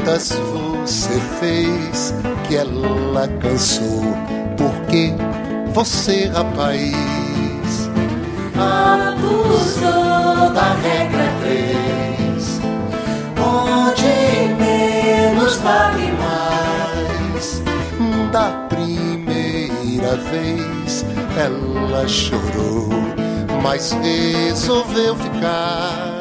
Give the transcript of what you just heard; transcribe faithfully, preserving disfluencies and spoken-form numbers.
quantas você fez que ela cansou? Porque você, rapaz, abusou da regra três, onde menos vale mais. Da primeira vez ela chorou, mas resolveu ficar.